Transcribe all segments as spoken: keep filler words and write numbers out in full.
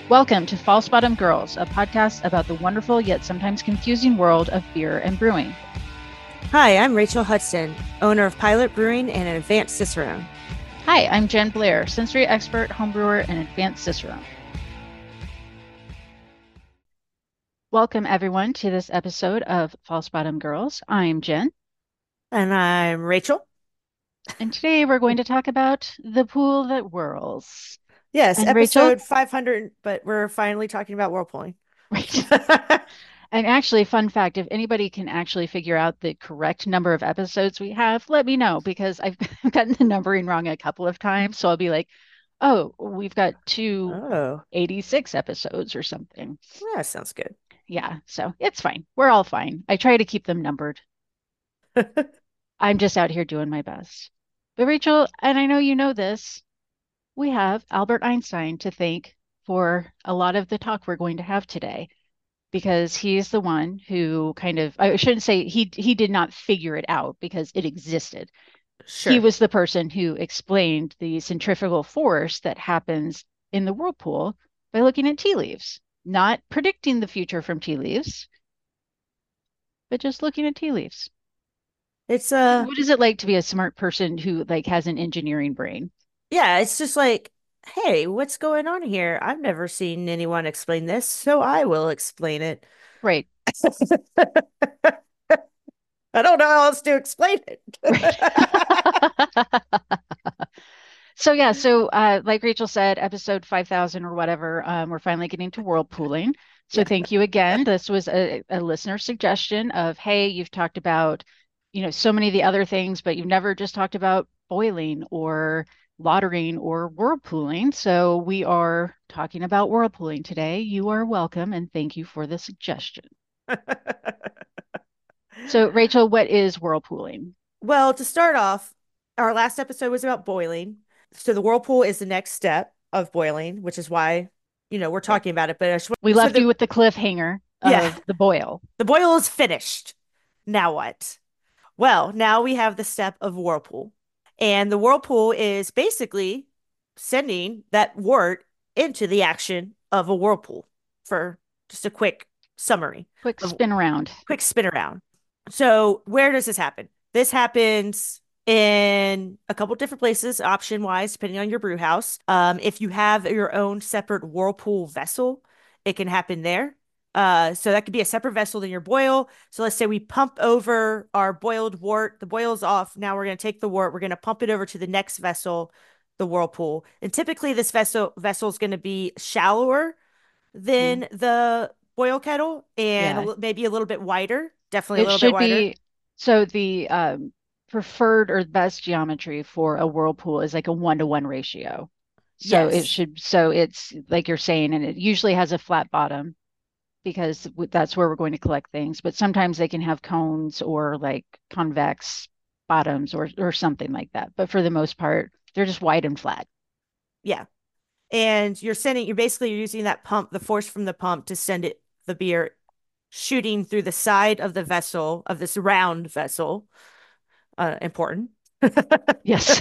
Welcome to False Bottom Girls, a podcast about the wonderful yet sometimes confusing world of beer and brewing. Hi, I'm Rachel Hudson, owner of Pilot Brewing and an advanced Cicerone. Hi, I'm Jen Blair, sensory expert, homebrewer, and advanced Cicerone. Welcome, everyone, to this episode of False Bottom Girls. I'm Jen. And I'm Rachel. And today we're going to talk about the pool that whirls. Yes, And Rachel, episode five hundred, but we're finally talking about whirlpooling. right. And actually, fun fact, if anybody can actually figure out the correct number of episodes we have, let me know because I've gotten the numbering wrong a couple of times. So I'll be like, oh, we've got two Oh, eighty-six episodes or something. yeah, sounds good. Yeah, so it's fine. We're all fine. I try to keep them numbered. I'm just out here doing my best. But Rachel, and I know you know this, we have Albert Einstein to thank for a lot of the talk we're going to have today, because he's the one who kind of, I shouldn't say he he did not figure it out because it existed. He Sure. was the person who explained the centrifugal force that happens in the whirlpool by looking at tea leaves, not predicting the future from tea leaves, but just looking at tea leaves. It's uh What is it like to be a smart person who like has an engineering brain? yeah, it's just like, hey, what's going on here? I've never seen anyone explain this, so I will explain it. Right, I don't know how else to explain right. it. So yeah, so uh, like Rachel said, episode five thousand or whatever, um, we're finally getting to whirlpooling. So Yeah. thank you again. This was a, a listener suggestion of, hey, you've talked about, you know, so many of the other things, but you've never just talked about boiling or lautering or whirlpooling. So we are talking about whirlpooling today. You are welcome, and thank you for the suggestion. So Rachel, what is whirlpooling? Well, to start off, our last episode was about boiling. So the whirlpool is the next step of boiling, which is why, you know, we're Right. talking about it. But I just, We so left the you with the cliffhanger yeah, of the boil. the boil is finished. Now what? Well, now we have the step of whirlpool. And the whirlpool is basically sending that wort into the action of a whirlpool for just a quick summary Quick of spin around. quick spin around. So, where does this happen? This happens in a couple different places, option wise, depending on your brew house. Um, if you have your own separate whirlpool vessel, it can happen there. Uh, so that could be a separate vessel than your boil. So let's say we pump over our boiled wort, the boil's off. Now we're going to take the wort, we're going to pump it over to the next vessel, the whirlpool. And typically this vessel vessel is going to be shallower than Mhm. the boil kettle and a Yeah, li- maybe a little bit wider, definitely a it little bit should wider. be. So the um, preferred or best geometry for a whirlpool is like a one to one ratio. So it Yes. should, so it's like you're saying, and it usually has a flat bottom because w- that's where we're going to collect things. But sometimes they can have cones or like convex bottoms or or something like that. But for the most part, they're just wide and flat. Yeah. And you're sending, you're basically using that pump, the force from the pump to send it, the beer shooting through the side of the vessel, of this round vessel. Uh, important. Yes.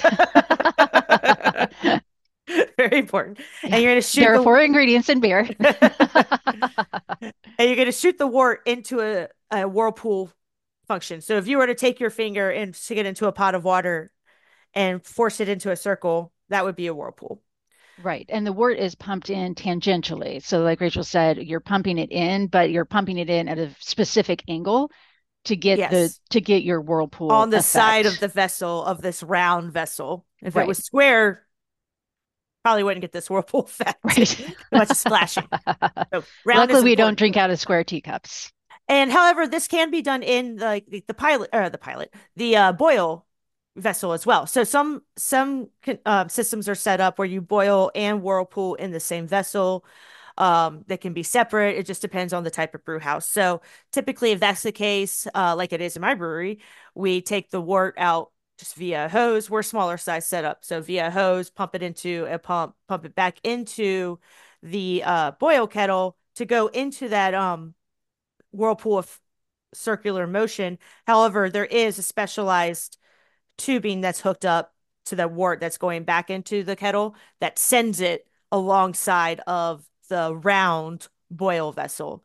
Very important. Yeah. And you're going to shoot There are the, four ingredients in beer. and you're going to shoot the wort into a, a whirlpool function. So if you were to take your finger and stick it into a pot of water and force it into a circle, that would be a whirlpool. Right. And the wort is pumped in tangentially. So, like Rachel said, you're pumping it in, but you're pumping it in at a specific angle to get the Yes. to get your whirlpool On the side of effect. the vessel of this round vessel. If it Right. was square, probably wouldn't get this whirlpool effect. Right. Too much splashing. So round Luckily, is we don't important. drink out of square teacups. And however, this can be done in like the, the pilot or the pilot, the uh, boil vessel as well. So some some uh, systems are set up where you boil and whirlpool in the same vessel. Um, that can be separate. It just depends on the type of brew house. So typically, if that's the case, uh, like it is in my brewery, we take the wort out just via hose. We're smaller size setup, so via hose, pump it into a pump, pump it back into the uh, boil kettle to go into that um whirlpool of circular motion. However, there is a specialized tubing that's hooked up to the wort that's going back into the kettle that sends it alongside of the round boil vessel.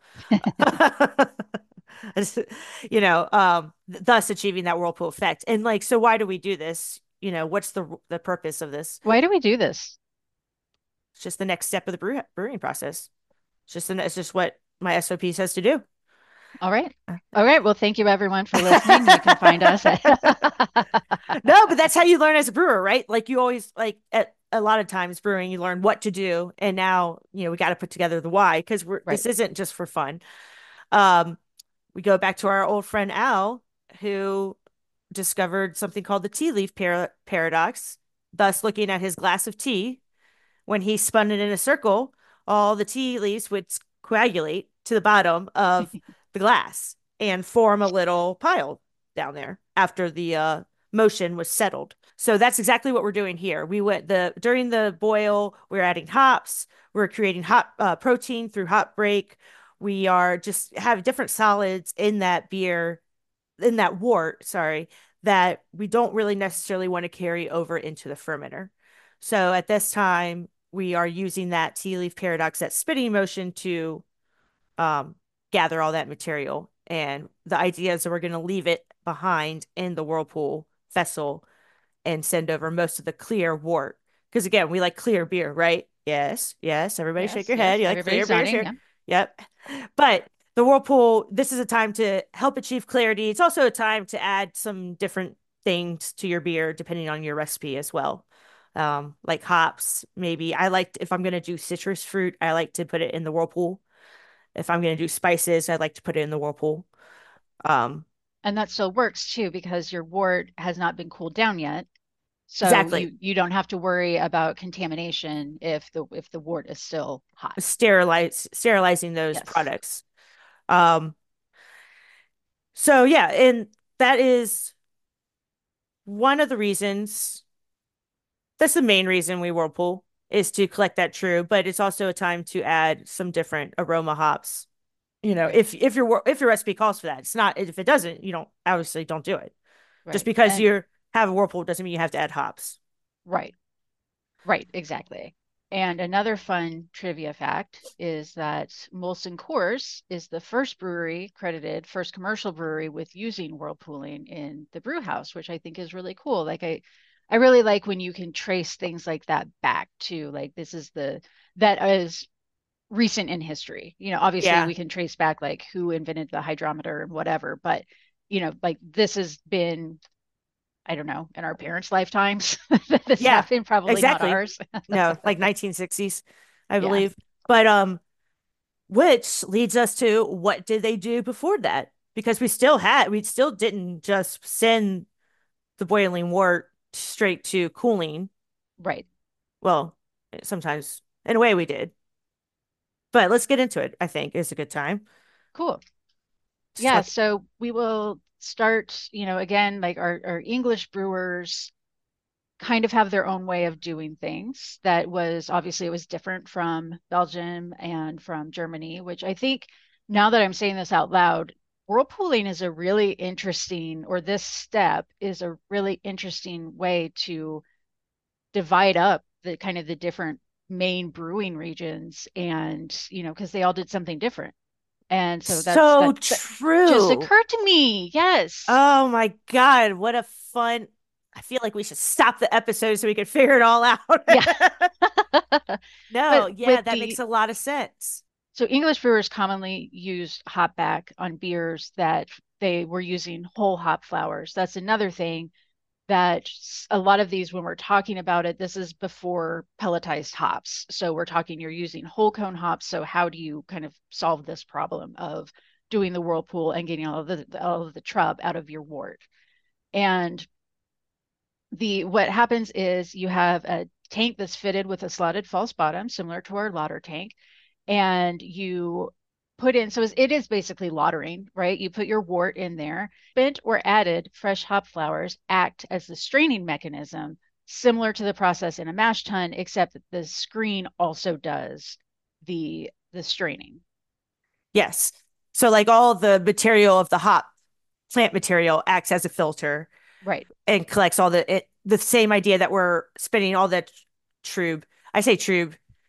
You know, um, thus achieving that whirlpool effect. And like, so why do we do this? You know, what's the the purpose of this? Why do we do this? It's just the next step of the brew, brewing process. It's just the, it's just what my S O P says to do. All right. All right. Well, thank you everyone for listening. You can find us at No, but that's how you learn as a brewer, right? Like you always like at a lot of times brewing, you learn what to do, and now you know we got to put together the why because we're right. this isn't just for fun. Um, we go back to our old friend Al, who discovered something called the tea leaf par- paradox. Thus, looking at his glass of tea, when he spun it in a circle, all the tea leaves would coagulate to the bottom of the glass and form a little pile down there after the uh, motion was settled. So that's exactly what we're doing here. We went the during the boil, we're adding hops, we're creating hop uh, protein through hop break. We are just have different solids in that beer, in that wort, sorry, that we don't really necessarily want to carry over into the fermenter. So at this time, we are using that tea leaf paradox, that spinning motion to um, gather all that material. And the idea is that we're going to leave it behind in the whirlpool vessel and send over most of the clear wort. Because again, we like clear beer, right? Yes, yes. Everybody shake Yes, your head. yes. You like clear Everybody's beers nodding. here. Yeah. Yep. But the whirlpool, this is a time to help achieve clarity. It's also a time to add some different things to your beer depending on your recipe as well. Um, like hops, maybe. I like if I'm gonna do citrus fruit, I like to put it in the whirlpool. If I'm gonna do spices, I like to put it in the whirlpool. Um, And that still works too because your wort has not been cooled down yet. So exactly. you you don't have to worry about contamination if the if the wort is still hot. Sterilize sterilizing those Yes. products. Um, so yeah, and that is one of the reasons. That's the main reason we whirlpool is to collect that true, but it's also a time to add some different aroma hops. You know, Right. if if your if your recipe calls for that, it's not if it doesn't, you don't obviously don't do it. Just Right. because And you have a whirlpool doesn't mean you have to add hops. right. Right, exactly. And another fun trivia fact is that Molson Coors is the first brewery credited, first commercial brewery with using whirlpooling in the brew house, which I think is really cool. Like I, I really like when you can trace things like that back to like this is the that is recent in history. You know, obviously Yeah, we can trace back like who invented the hydrometer and whatever, but you know, like this has been I don't know, in our parents' lifetimes that this yeah, happened, probably not exactly. ours. No, like nineteen sixties, I Yeah, believe. But um, which leads us to what did they do before that? Because we still had, we still didn't just send the boiling wort straight to cooling. right. Well, sometimes in a way we did. But let's get into it. I think is a good time Cool. to Yeah, talk. so we will start, you know, again, like our, our English brewers kind of have their own way of doing things that was obviously it was different from Belgium and from Germany, which I think now that I'm saying this out loud, whirlpooling is a really interesting, or this step is a really interesting way to divide up the kind of the different main brewing regions and, you know, because they all did something different. And so that's So that, that just true. occurred to me. Yes. Oh my God, what a fun. I feel like we should stop the episode so we can figure it all out. Yeah. No, But yeah, with that makes the a lot of sense. so English brewers commonly used hop back on beers that they were using whole hop flowers. That's another thing that a lot of these, when we're talking about it, this is before pelletized hops. So we're talking you're using whole cone hops. So how do you kind of solve this problem of doing the whirlpool and getting all of the all of the trub out of your wort? And the what happens is you have a tank that's fitted with a slotted false bottom, similar to our lauter tank, and you put in, so it is basically lautering, right? You put your wort in there. Spent or added fresh hop flowers act as the straining mechanism, similar to the process in a mash tun, except that the screen also does the the straining. Yes. So, like all the material of the hop plant material acts as a filter Right. and collects all the it, the same idea that we're spinning all that trube. I say trube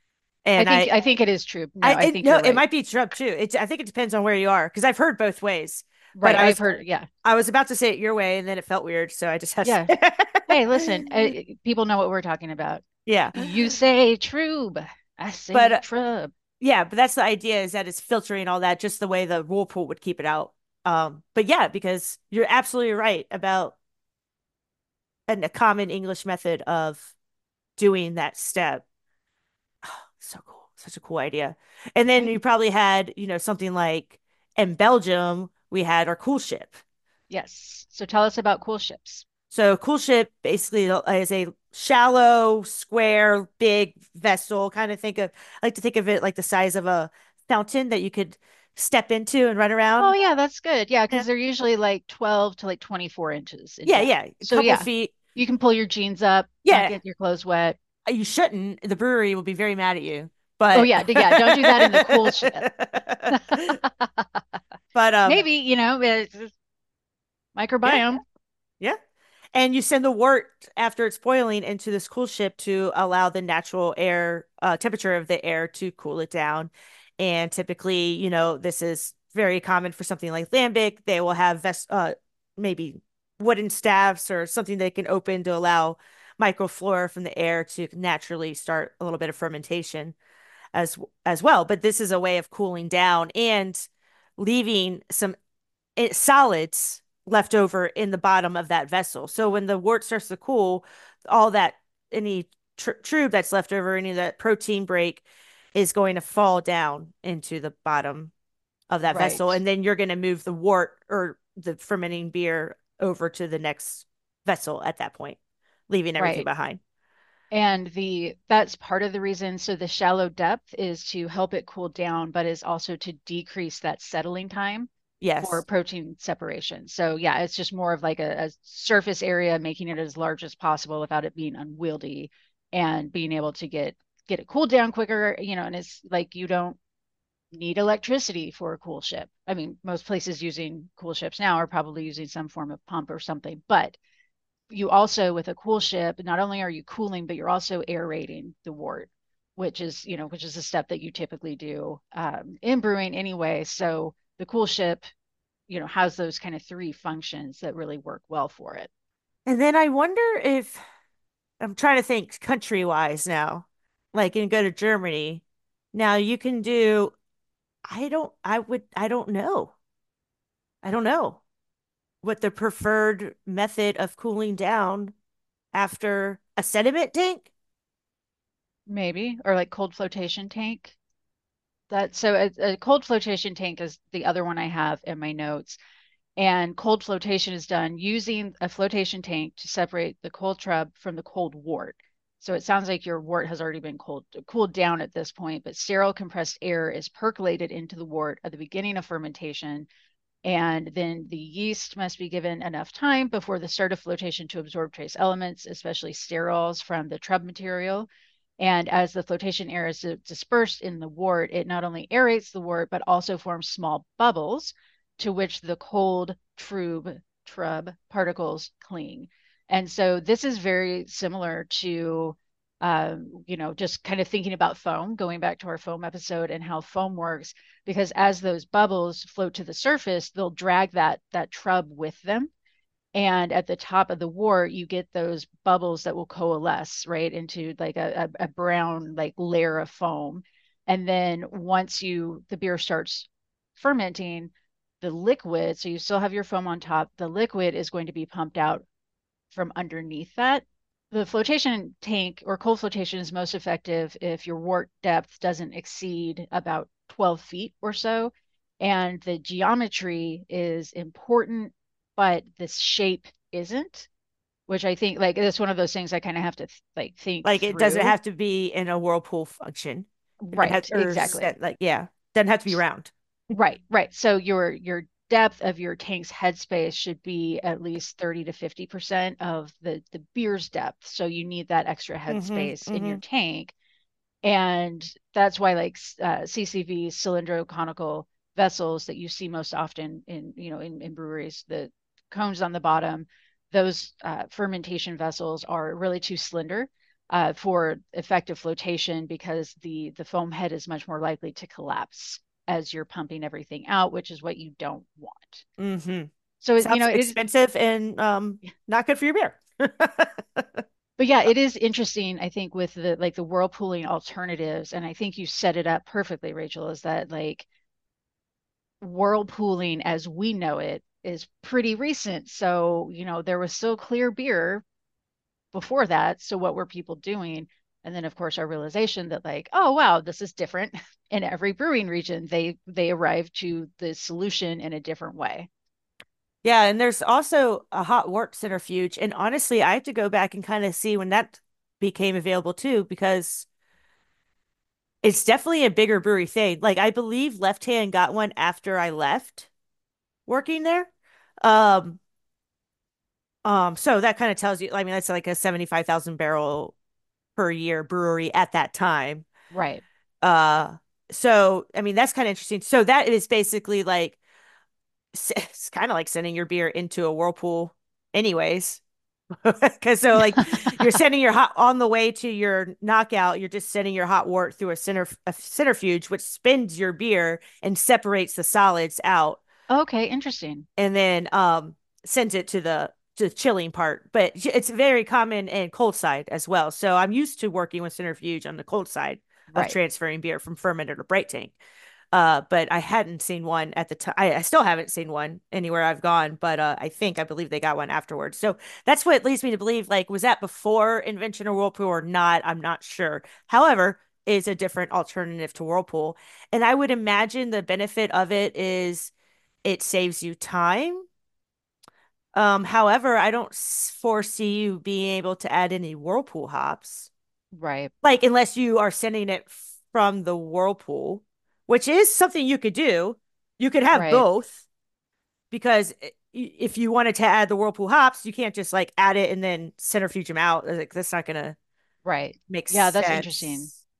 I And think I, I think it is true. No, I, I it, think no, you're it right. might be Trump too. It, I think it depends on where you are because I've heard both ways. But Right. I I've was, heard, yeah. I was about to say it your way, and then it felt weird, so I just had Yeah. Hey, listen, uh, to. people know what we're talking about. Yeah, You say trub, I but say uh, trub. yeah, but that's the idea is that it's filtering all that just the way the whirlpool would keep it out. Um, but yeah, because you're absolutely right about an, a common English method of doing that step. So cool. Such a cool idea. And then Right. you probably had, you know, something like in Belgium, we had our cool ship. Yes. So tell us about cool ships. So cool ship basically is a shallow, square, big vessel. Kind of think of, I like to think of it like the size of a fountain that you could step into and run Oh around. yeah, that's good. Yeah, Yeah. because they're usually like twelve to like twenty-four inches in Yeah, depth. yeah. A So couple yeah, feet. you can pull your jeans up, not Yeah. get your clothes wet. You shouldn't. The brewery will be very mad at you. Oh But yeah, d- yeah, don't do that in the cool ship. but um Maybe, you know, it's just yeah. microbiome. Yeah. And you send the wort after it's boiling into this cool ship to allow the natural air uh, temperature of the air to cool it down. And typically, you know, this is very common for something like lambic. They will have ves uh, maybe wooden staves or something they can open to allow microflora from the air to naturally start a little bit of fermentation as as well. But this is a way of cooling down and leaving some it, solids left over in the bottom of that vessel. So when the wort starts to cool, all that any tr tube that's left over, any of that protein break is going to fall down into the bottom of that Right, vessel, and then you're going to move the wort or the fermenting beer over to the next vessel at that point, leaving everything right. behind. And the that's part of the reason. So the shallow depth is to help it cool down, but is also to decrease that settling time for Yes. protein separation. So yeah, it's just more of like a, a surface area, making it as large as possible without it being unwieldy and being able to get get it cooled down quicker, you know, and it's like you don't need electricity for a cool ship. I mean, most places using cool ships now are probably using some form of pump or something, but you also with a cool ship, not only are you cooling, but you're also aerating the wort, which is, you know, which is a step that you typically do um, in brewing anyway. So the cool ship, you know, has those kind of three functions that really work well for it. And then I wonder if I'm trying to think country wise now, like and go to Germany. Now you can do, I don't, I would, I don't know. I don't know what the preferred method of cooling down after a sediment tank. Maybe, or like cold flotation tank. That so a, a cold flotation tank is the other one I have in my notes. And cold flotation is done using a flotation tank to separate the cold trub from the cold wort. So it sounds like your wort has already been cooled, cooled down at this point, but sterile compressed air is percolated into the wort at the beginning of fermentation. And then the yeast must be given enough time before the start of flotation to absorb trace elements, especially sterols from the trub material. And as the flotation air is dispersed in the wort, it not only aerates the wort, but also forms small bubbles to which the cold trub, trub particles cling. And so this is very similar to, um, you know, just kind of thinking about foam, going back to our foam episode and how foam works, because as those bubbles float to the surface, they'll drag that that trub with them. And at the top of the wort, you get those bubbles that will coalesce right into like a, a, a brown like layer of foam. And then once you the beer starts fermenting, the liquid, so you still have your foam on top, the liquid is going to be pumped out from underneath that. The flotation tank or cold flotation is most effective if your wort depth doesn't exceed about twelve feet or so. And the geometry is important, but the shape isn't, which I think like it's one of those things I kind of have to th- like think Like it doesn't through. have to be in a whirlpool function. It doesn't have, Right, or exactly. set, like, yeah, doesn't have to be round. Right, right. So your your depth of your tank's headspace should be at least thirty to fifty percent of the the beer's depth. So you need that extra Mm-hmm. headspace in your Mm-hmm. tank. And that's why like uh, C C V cylindro-conical vessels that you see most often in, you know, in, in breweries, the cones on the bottom, those uh, fermentation vessels are really too slender. uh, for effective flotation because the the foam head is much more likely to collapse as you're pumping everything out, which is what you don't want. Mm-hmm. So, you Sounds know, it is, expensive and um not good for your beer. but yeah, it is interesting, I think, with the like the whirlpooling alternatives. And I think you set it up perfectly, Rachel, is that like whirlpooling as we know it is pretty recent. So, you know, there was still clear beer before that. So what were people doing? And then of course our realization that like, oh wow, this is different in every brewing region. They they arrived to the solution in a different way. Yeah, and there's also a hot wort centrifuge. And honestly, I have to go back and kind of see when that became available too, because it's definitely a bigger brewery thing. Like I believe Left Hand got one after I left working there. Um, um, so that kind of tells you, I mean, that's like a seventy-five thousand barrel per year brewery at that time. Right. Uh, so I mean, that's kind of interesting. So that is basically like it's kind of like sending your beer into a whirlpool anyways. Because so like you're sending your hot on the way to your knockout, you're just sending your hot wort through a center a centrifuge, which spins your beer and separates the solids out, Okay, interesting. and then um sends it to the to the chilling part. But it's very common in cold side as well. So I'm used to working with centrifuge on the cold side of Right. transferring beer from fermenter to bright tank. Uh, but I hadn't seen one at the time. I, I still haven't seen one anywhere I've gone, but uh, I think I believe they got one afterwards. So that's what leads me to believe, like, was that before invention of Whirlpool or not? I'm not sure. However, it's a different alternative to Whirlpool. And I would imagine the benefit of it is it saves you time. Um, however, I don't foresee you being able to add any Whirlpool hops. Right. Like, unless you are sending it from the Whirlpool, which is something you could do. You could have Right. both because if you wanted to add the Whirlpool hops, you can't just like add it and then centrifuge them out. Like, that's not going to Right. make Yeah, that's interesting. sense.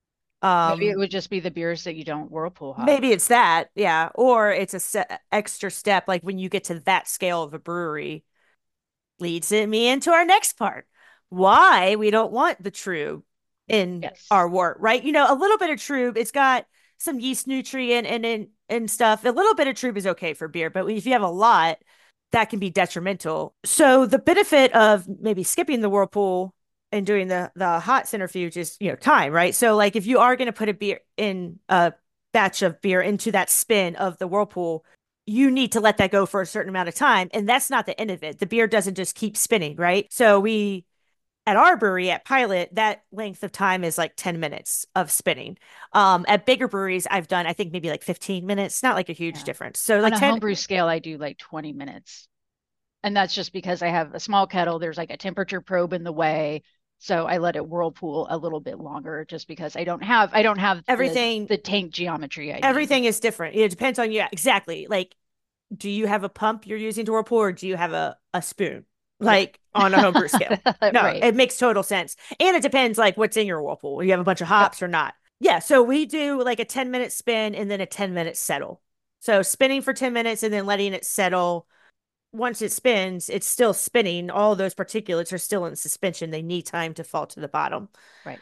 Maybe it Um, would just be the beers that you don't whirlpool hop. maybe it's that, yeah, or it's a se- extra step. Like when you get to that scale of a brewery, leads me into our next part. Why we don't want the trub in our Yes. wort, right? You know, a little bit of trub, it's got some yeast nutrient and and, and stuff. A little bit of trub is okay for beer, but if you have a lot, that can be detrimental. So the benefit of maybe skipping the whirlpool and doing the the hot centrifuge is, you know, time, right? So like if you are going to put a beer in a batch of beer into that spin of the whirlpool, you need to let that go for a certain amount of time. And that's not the end of it. The beer doesn't just keep spinning, right? So we, at our brewery at Pilot, that length of time is like ten minutes of spinning. Um, at bigger breweries, I've done, I think maybe like fifteen minutes, not like a huge Yeah. difference. So On like a ten, homebrew scale, I do like twenty minutes. And that's just because I have a small kettle. There's like a temperature probe in the way. So I let it whirlpool a little bit longer just because I don't have I don't have the everything, the tank geometry I need. everything is different. It depends on you. Exactly. Like, do you have a pump you're using to whirlpool or do you have a, a spoon? Right. Like on a homebrew scale. No, Right. it makes total sense. And it depends like what's in your whirlpool. You have a bunch of Yep. hops or not. Yeah. So we do like a ten minute spin and then a ten minute settle. So spinning for ten minutes and then letting it settle. Once it spins, it's still spinning. All those particulates are still in suspension. They need time to fall to the bottom. Right.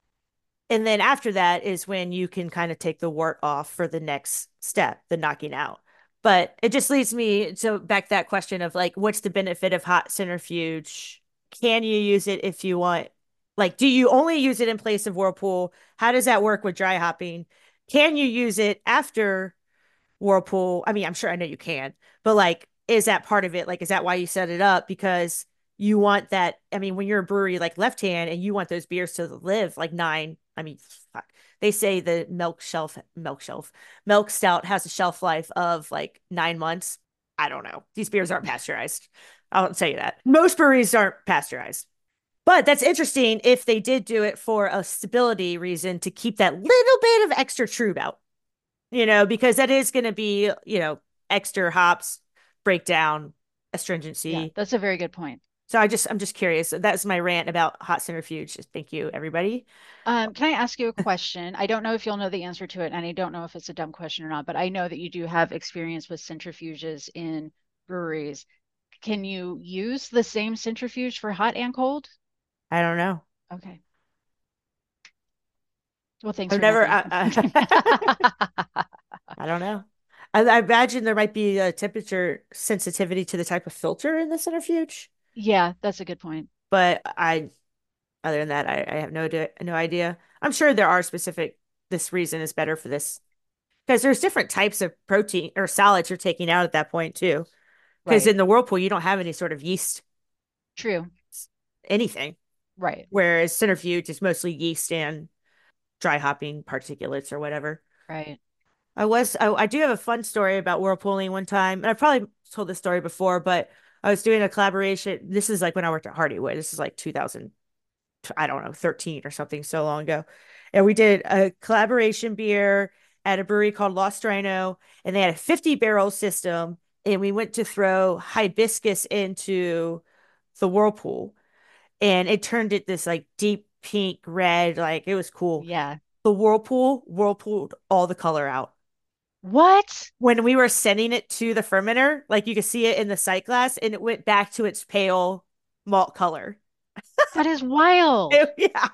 And then after that is when you can kind of take the wort off for the next step, the knocking out. But it just leads me to back to that question of like, what's the benefit of hot centrifuge? Can you use it if you want? Like, do you only use it in place of whirlpool? How does that work with dry hopping? Can you use it after Whirlpool? I mean, I'm sure I know you can, but like, is that part of it? Like, is that why you set it up? Because you want that. I mean, when you're a brewery like Left Hand and you want those beers to live like nine, I mean, fuck. They say the milk shelf, milk shelf, milk stout has a shelf life of like nine months. I don't know. These beers aren't pasteurized. I'll tell you that. Most breweries aren't pasteurized. But that's interesting if they did do it for a stability reason to keep that little bit of extra trub out, you know, because that is going to be, you know, extra hops, breakdown, Yeah, astringency. that's a very good point. So I just, I'm just curious. That's my rant about hot centrifuge. Thank you, everybody. Um, can I ask you a question? I don't know if you'll know the answer to it, and I don't know if it's a dumb question or not, but I know that you do have experience with centrifuges in breweries. Can you use the same centrifuge for hot and cold? I don't know. Okay. Well, thanks I've for never. nothing. I, I, I don't know. I, I imagine there might be a temperature sensitivity to the type of filter in the centrifuge, Yeah, that's a good point. but I, other than that, I, I have no idea, no idea. I'm sure there are specific. This reason is better for this because there's different types of protein or solids you're taking out at that point too. Because Right. in the whirlpool, you don't have any sort of yeast, True. anything. Right. Whereas centrifuge is mostly yeast and dry hopping particulates or whatever. Right. I was I, I do have a fun story about whirlpooling one time, and I probably told this story before, but I was doing a collaboration. This is like when I worked at Hardywood. This is like two thousand, I don't know, thirteen or something so long ago. And we did a collaboration beer at a brewery called Lost Rhino, and they had a fifty barrel system, and we went to throw hibiscus into the whirlpool, and it turned it this like deep pink red, like it was cool. Yeah. The whirlpool whirlpooled all the color out. What? When we were sending it to the fermenter, like you could see it in the sight glass, and it went back to its pale malt color. That is wild. It- yeah,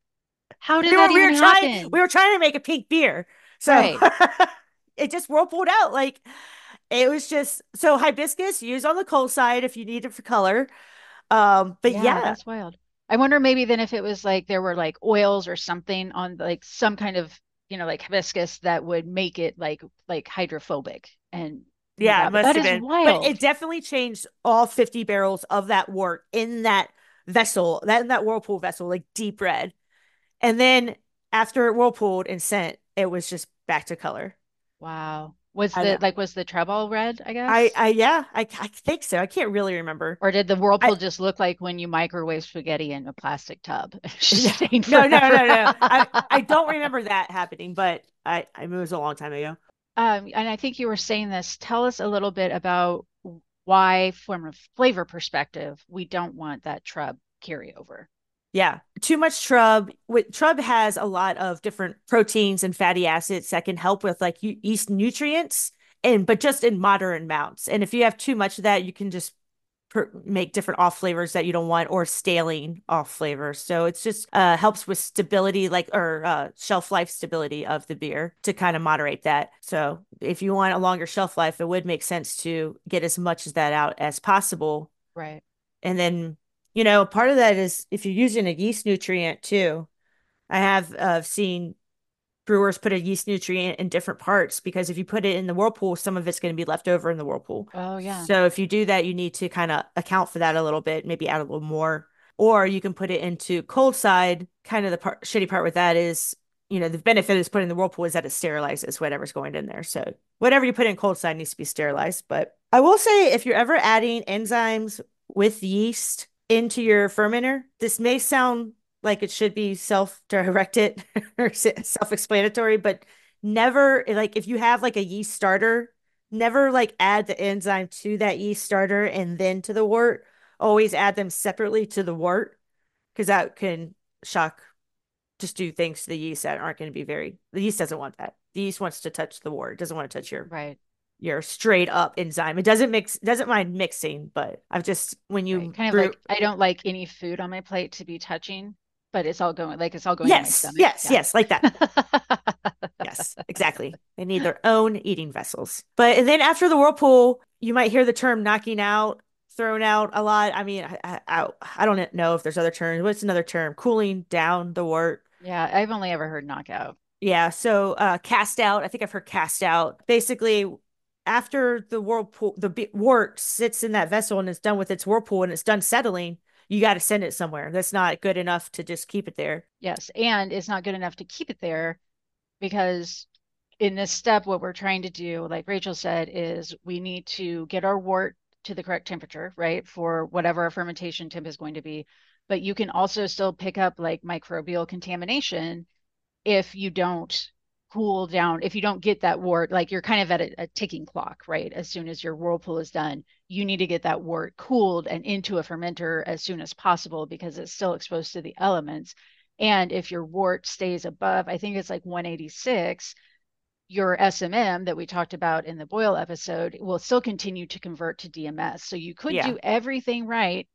How did we that were we even were trying happen? we were trying to make a pink beer, so Right. it just whirlpooled out. Like it was just so hibiscus used on the cold side if you need it for color. Um, but Yeah, yeah, that's wild. I wonder maybe then if it was like there were like oils or something on like some kind of, you know, like hibiscus that would make it like like hydrophobic and move yeah, it out. But must that have is been. But wild. it definitely changed all fifty barrels of that wort in that vessel, that in that whirlpool vessel, like deep red. And then after it whirlpooled and sent, it was just back to color. Wow. Was I the know. like was the treble red, I I, guess? I, yeah, I, I think so. I can't really remember. Or did the I, whirlpool just look like when you microwave spaghetti in a plastic tub? no, Staying no, no, forever. no, no. I, I don't remember that happening, but I, I, it was a long time ago. Um, and I think you were saying this. Tell us a little bit about why, from a flavor perspective, we don't want that trub carryover. Yeah, too much trub. With trub has a lot of different proteins and fatty acids that can help with like yeast nutrients, and but just in moderate amounts. And if you have too much of that, you can just per- make different off flavors that you don't want or staling off flavors. So it's just uh helps with stability, like or uh shelf life stability of the beer to kind of moderate that. So if you want a longer shelf life, it would make sense to get as much of that out as possible. Right. And then, you know, part of that is if you're using a yeast nutrient too. I have uh, seen brewers put a yeast nutrient in different parts because if you put it in the whirlpool, some of it's going to be left over in the whirlpool. Oh, yeah. So if you do that, you need to kind of account for that a little bit, maybe add a little more. Or you can put it into cold side. Kind of the part, shitty part with that is, you know, the benefit is putting in the whirlpool is that it sterilizes whatever's going in there. So whatever you put in cold side needs to be sterilized. But I will say if you're ever adding enzymes with yeast into your fermenter, this may sound like it should be self-directed or self-explanatory, but never like if you have like a yeast starter, never like add the enzyme to that yeast starter and then to the wort. Always add them separately to the wort because that can shock, just do things to the yeast that aren't going to be very. The yeast doesn't want that. The yeast wants to touch the wort. It doesn't want to touch your Right. your straight up enzyme. It doesn't mix, doesn't mind mixing, but I've just when Right. you Kind of brew. like I don't like any food on my plate to be touching, but it's all going like it's all going in my Yes, stomach. yes, Yeah. yes, like that. Yes, exactly. They need their own eating vessels. But and then after the whirlpool, you might hear the term knocking out thrown out a lot. I mean, I, I, I don't know if there's other terms. What's another term? Cooling down the wort. Yeah. I've only ever heard knockout. Yeah, so uh cast out. I think I've heard cast out. Basically, after the whirlpool, the b- wort sits in that vessel and it's done with its whirlpool and it's done settling, you got to send it somewhere. That's not good enough to just keep it there. Yes. And it's not good enough to keep it there because in this step, what we're trying to do, like Rachel said, is we need to get our wort to the correct temperature, right? For whatever our fermentation temp is going to be. But you can also still pick up like microbial contamination if you don't cool down, if you don't get that wort, like you're kind of at a, a ticking clock, right? As soon as your whirlpool is done, you need to get that wort cooled and into a fermenter as soon as possible because it's still exposed to the elements. And if your wort stays above, I think it's like one eighty-six, your S M M that we talked about in the boil episode will still continue to convert to D M S. So you could Yeah. do everything right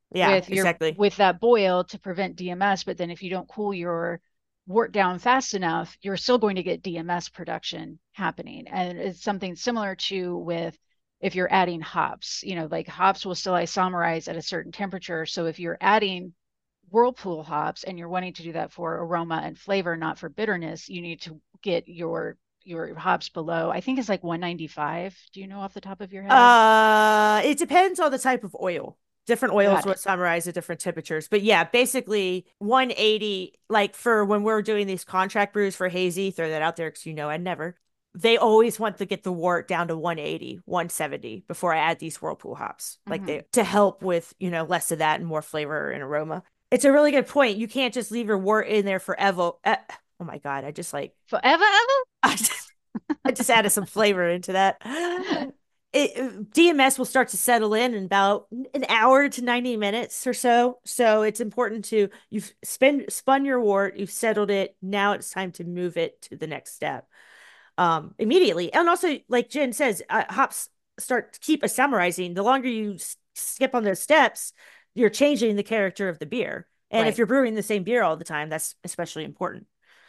Yeah, with your exactly. with that boil to prevent D M S, but then if you don't cool your wort down fast enough, you're still going to get D M S production happening. And it's something similar to with if you're adding hops, you know, like hops will still isomerize at a certain temperature. So if you're adding whirlpool hops and you're wanting to do that for aroma and flavor, not for bitterness, you need to get your your hops below, I think it's like one ninety-five. Do you know off the top of your head? Uh, it depends on the type of oil. Different oils Got will it. summarize at different temperatures. But yeah, basically one eighty, like for when we're doing these contract brews for hazy, throw that out there because you know I'd never. They always want to get the wort down to one eighty, one seventy before I add these whirlpool hops. Like Mm-hmm. they to help with, you know, less of that and more flavor and aroma. It's a really good point. You can't just leave your wort in there forever. Uh, oh my God, I just like Forever, I just, I just added some flavor into that. ever? It, D M S will start to settle in in about an hour to ninety minutes or so. So it's important to, you've spin, spun your wort, you've settled it. Now it's time to move it to the next step um, immediately. And also, like Jen says, uh, hops start to keep isomerizing. The longer you s- skip on those steps, you're changing the character of the beer. And if Right. you're brewing the same beer all the time, that's especially important.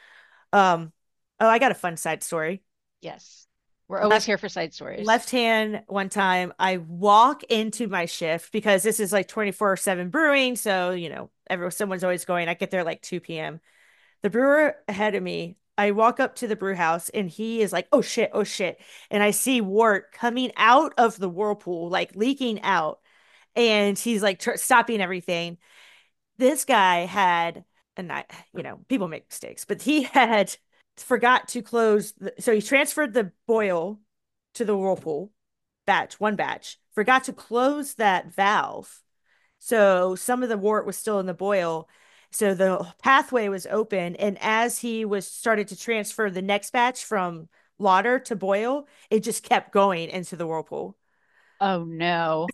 Um, oh, I got a fun side story. Yes. We're always Left here for side stories. left hand one time I walk into my shift because this is like twenty-four seven brewing, so you know everyone someone's always going. I get there like two p.m. The brewer ahead of me, I walk up to the brew house and he is like, oh shit, oh shit, and I see wort coming out of the whirlpool, like leaking out, and he's like tr- stopping everything. This guy had, and I, you know, people make mistakes, but he had forgot to close the, so he transferred the boil to the whirlpool batch, one batch, forgot to close that valve. So some of the wort was still in the boil. So the pathway was open. And as he was started to transfer the next batch from lauter to boil, it just kept going into the whirlpool. Oh no.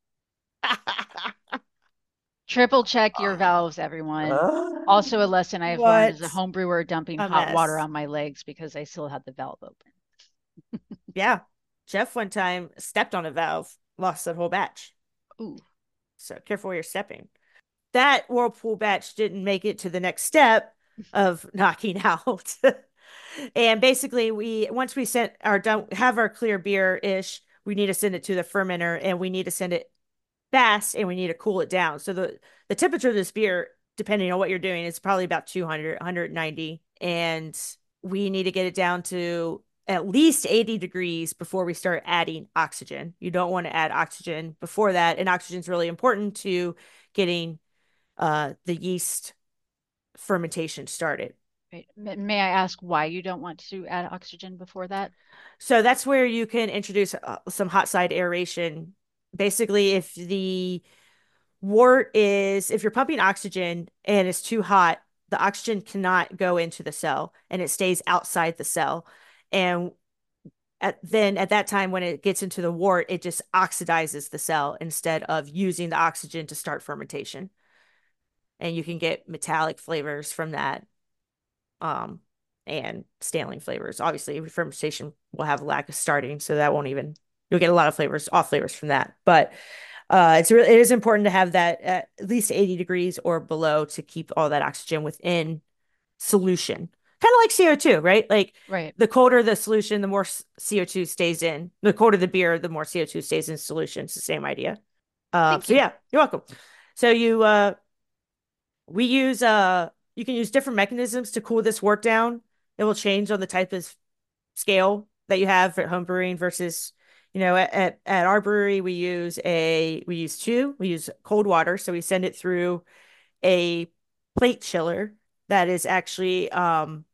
Triple check your valves, everyone. Also, a lesson I've learned as a What home brewer dumping a hot water mess. on my legs because I still had the valve open. Yeah. Jeff one time stepped on a valve, lost the whole batch. Ooh, So careful where you're stepping. That whirlpool batch didn't make it to the next step of knocking out. And basically, we once we sent our done have our clear beer ish, we need to send it to the fermenter and we need to send it fast and we need to cool it down. So the the temperature of this beer, depending on what you're doing, is probably about two hundred, one ninety, and we need to get it down to at least eighty degrees before we start adding oxygen. You don't want to add oxygen before that, and oxygen is really important to getting uh, the yeast fermentation started. right. M- May I ask why you don't want to add oxygen before that? So that's where you can introduce uh, some hot side aeration. Basically, if the wort is, if you're pumping oxygen and it's too hot, the oxygen cannot go into the cell and it stays outside the cell. And at, then at that time, when it gets into the wort, it just oxidizes the cell instead of using the oxygen to start fermentation. And you can get metallic flavors from that um, and Stanley flavors. Obviously, fermentation will have a lack of starting, so that won't even you'll get a lot of flavors, off flavors from that. But uh, it's really it is important to have that at least eighty degrees or below to keep all that oxygen within solution. Kind of like C O two, right? Like Right. the colder the solution, the more C O two stays in. The colder the beer, the more C O two stays in solution. It's the same idea. Uh, Thank so you. yeah, you're welcome. So you uh we use uh you can use different mechanisms to cool this wort down. It will change on the type of scale that you have at home brewing versus, you know, at, at, at our brewery we use a we use two. We use cold water, so we send it through a plate chiller that is actually um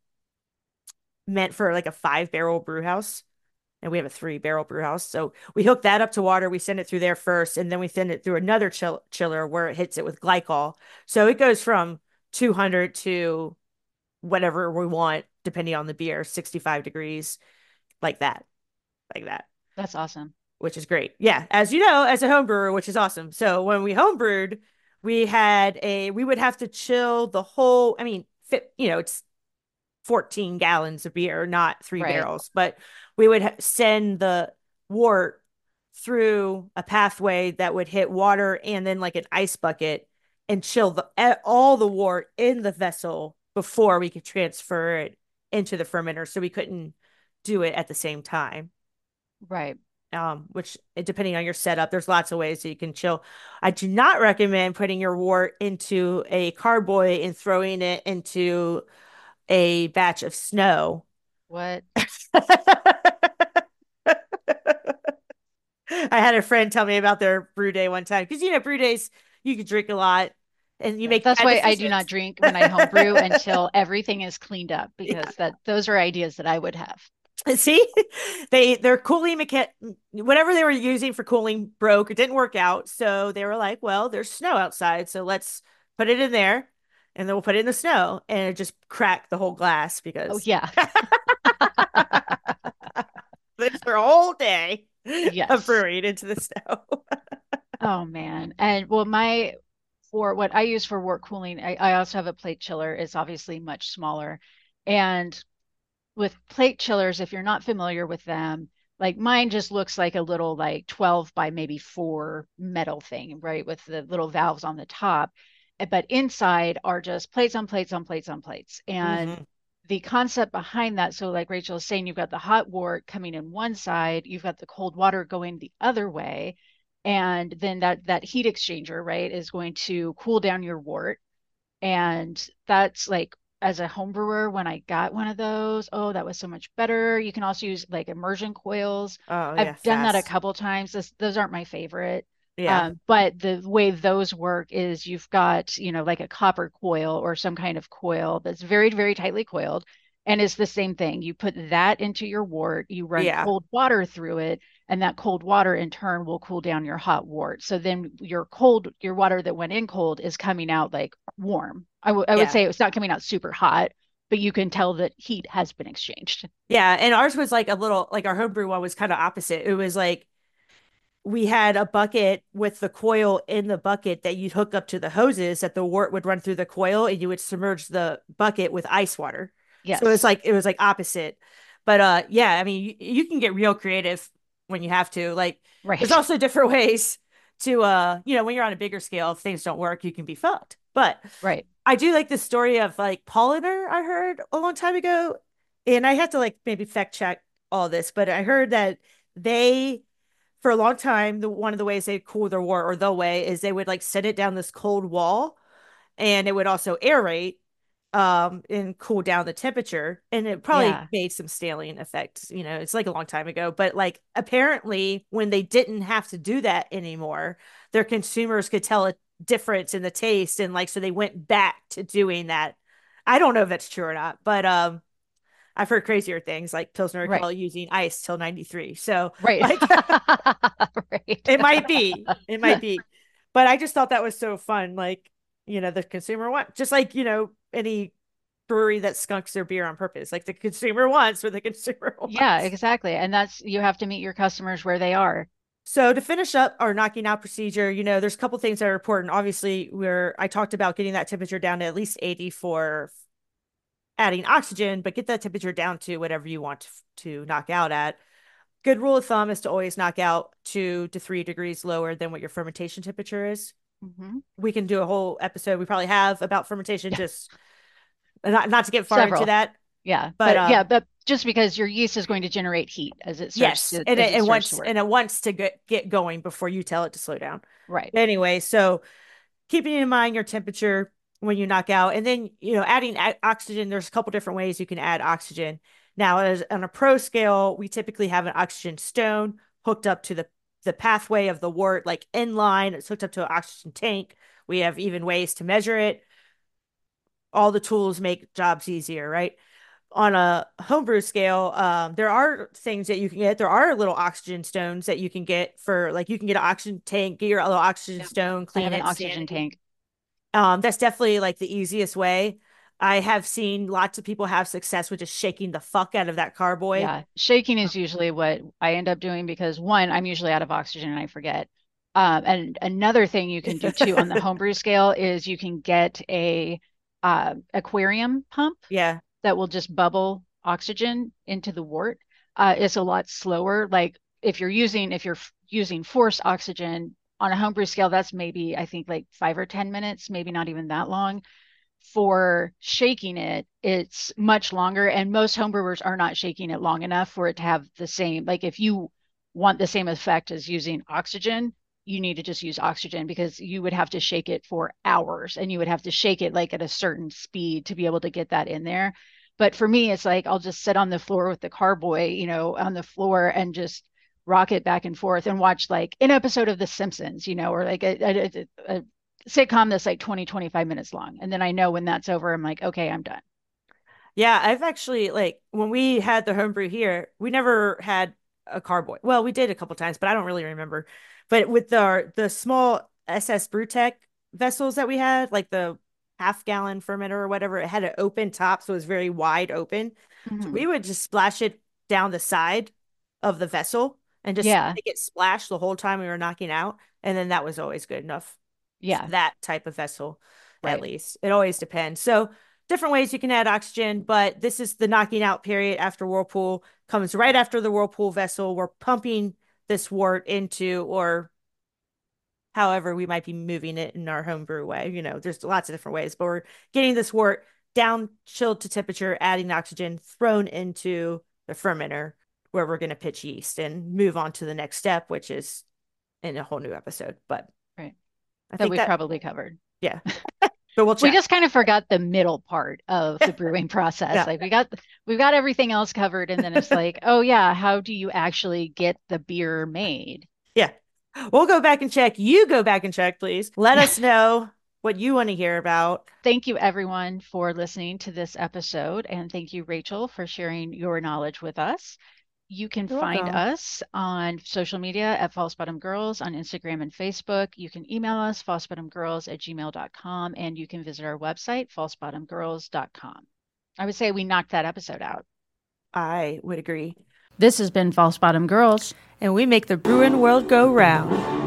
meant for like a five barrel brew house. And we have a three barrel brew house. So we hook that up to water. We send it through there first, and then we send it through another chill- chiller where it hits it with glycol. So it goes from two hundred to whatever we want, depending on the beer, sixty-five degrees, like that, like that, That's awesome. which is great. Yeah. As you know, as a home brewer, which is awesome. So when we home brewed, we had a, we would have to chill the whole, I mean, fit, you know, it's fourteen gallons of beer, not three Right. barrels, but we would ha- send the wort through a pathway that would hit water and then like an ice bucket and chill the, all the wort in the vessel before we could transfer it into the fermenter. So we couldn't do it at the same time. Right. Um, which depending on your setup, there's lots of ways that you can chill. I do not recommend putting your wort into a carboy and throwing it into a batch of snow. What? I had a friend tell me about their brew day one time because you know brew days you can drink a lot and you Yeah, make that's bad why I do not decisions. drink when I homebrew until everything is cleaned up Yeah. because that those are ideas that I would have. See, they their cooling mechan whatever they were using for cooling broke. It didn't work out, so they were like, "Well, there's snow outside, so let's put it in there, and then we'll put it in the snow." And it just cracked the whole glass Oh because yeah. it's their whole day of Yes. brewing into the snow. Oh man. And well, my for what I use for work cooling, I, I also have a plate chiller. It's obviously much smaller. And with plate chillers, if you're not familiar with them, like mine just looks like a little like twelve by maybe four metal thing, right? With the little valves on the top. Eh, But inside are just plates on plates on plates on plates. And Hmm. the concept behind that, so like Rachel is saying, you've got the hot wort coming in one side, you've got the cold water going the other way. And then that that heat exchanger, right, is going to cool down your wort. And that's like, as a home brewer, when I got one of those, oh, that was so much better. You can also use like immersion coils. Oh yeah, I've done that a fast. couple times. This, those aren't my favorite. Yeah. Um, but the way those work is you've got, you know, like a copper coil or some kind of coil that's very, very tightly coiled. And it's the same thing. You put that into your wort, you run Yeah. cold water through it, and that cold water in turn will cool down your hot wort. So then your cold, your water that went in cold is coming out like warm. I, w- I would Yeah. say it's not coming out super hot, but you can tell that heat has been exchanged. Yeah. And ours was like a little like our homebrew one was kind of opposite. It was like we had a bucket with the coil in the bucket that you'd hook up to the hoses that the wort would run through the coil and you would submerge the bucket with ice water. So it's Yes, like it was like opposite. But uh yeah, I mean you, you can get real creative when you have to. Like there's right, also different ways to uh you know when you're on a bigger scale if things don't work you can be fucked. But right. I do like the story of like Polliner I heard a long time ago and I have to like maybe fact check all this, but I heard that they for a long time, the one of the ways they cool their wort or the way is they would like set it down this cold wall and it would also aerate um and cool down the temperature and it probably Yeah, made some scaling effects, you know, it's like a long time ago, but like apparently when they didn't have to do that anymore, their consumers could tell a difference in the taste and like so they went back to doing that. I don't know if that's true or not, but um I've heard crazier things like Pilsner right, Urquell using ice till ninety-three. So right, like right. it might be. It might be. But I just thought that was so fun. Like, you know, the consumer want just like, you know, any brewery that skunks their beer on purpose. Like the consumer wants what the consumer Yeah, wants. exactly. And that's, you have to meet your customers where they are. So to finish up our knocking out procedure, you know, there's a couple things that are important. Obviously, we're I talked about getting that temperature down to at least eighty for adding oxygen, but get that temperature down to whatever you want to, to knock out at. Good rule of thumb is to always knock out two to three degrees lower than what your fermentation temperature is. Hmm. We can do a whole episode we probably have about fermentation, Yeah, just not, not to get far into several. that, Yeah, but but yeah, um but just because your yeast is going to generate heat as it starts yes, to and as it, it and starts to once work. and it wants to get get going before you tell it to slow down. Right. Anyway, so keeping in mind your temperature when you knock out, and then you know adding oxygen. There's a couple different ways you can add oxygen. Now, as on a pro scale, we typically have an oxygen stone hooked up to the the pathway of the wort, like in line. It's hooked up to an oxygen tank. We have even ways to measure it. All the tools make jobs easier, right? On a homebrew scale, um, there are things that you can get. There are little oxygen stones that you can get for like you can get an oxygen tank, get your little oxygen Yeah. stone, I clean have an it, sand oxygen it. tank. Um, that's definitely like the easiest way. I have seen lots of people have success with just shaking the fuck out of that carboy. Yeah, shaking is usually what I end up doing because one, I'm usually out of oxygen and I forget. Um, and another thing you can do too on the homebrew scale is you can get a uh, aquarium pump Yeah. that will just bubble oxygen into the wort. Uh, it's a lot slower. Like if you're using if you're using forced oxygen on a homebrew scale, that's maybe I think like five or ten minutes, maybe not even that long. For shaking it, it's much longer, and most homebrewers are not shaking it long enough for it to have the same. Like if you want the same effect as using oxygen, you need to just use oxygen because you would have to shake it for hours, and you would have to shake it like at a certain speed to be able to get that in there. But for me, it's like I'll just sit on the floor with the carboy, you know, on the floor and just rock it back and forth and watch like an episode of The Simpsons, you know, or like a, a, a sitcom that's like twenty, twenty-five minutes long. And then I know when that's over, I'm like, okay, I'm done. Yeah, I've actually like when we had the homebrew here, we never had a carboy. Well, we did a couple times, but I don't really remember. But with the the small S S Brewtech vessels that we had, like the half gallon fermenter or whatever, it had an open top, so it was very wide open. So Mm-hmm. we would just splash it down the side of the vessel and just Yeah. make it splash the whole time we were knocking out. And then that was always good enough for Yeah. that type of vessel, at Right. least. It always depends. So different ways you can add oxygen, but this is the knocking out period after Whirlpool comes right after the Whirlpool vessel. We're pumping this wort into, or however we might be moving it in our homebrew way. You know, there's lots of different ways, but we're getting this wort down, chilled to temperature, adding oxygen, thrown into the fermenter where we're going to pitch yeast and move on to the next step, which is in a whole new episode. But Right. I That think we've that, probably covered. yeah, but we'll We chat. just kind of forgot the middle part of the brewing process. Yeah. Like we got we've got everything else covered, and then it's like, oh yeah, how do you actually get the beer made? Yeah. We'll go back and check. You go back and check, please. Let us know what you want to hear about. Thank you everyone for listening to this episode, and thank you, Rachel, for sharing your knowledge with us. You can You're find welcome. us on social media at False Bottom Girls on Instagram and Facebook. You can email us, falsebottomgirls at gmail dot com, and you can visit our website, false bottom girls dot com. I would say we knocked that episode out. I would agree. This has been False Bottom Girls. And we make the brewing world go round.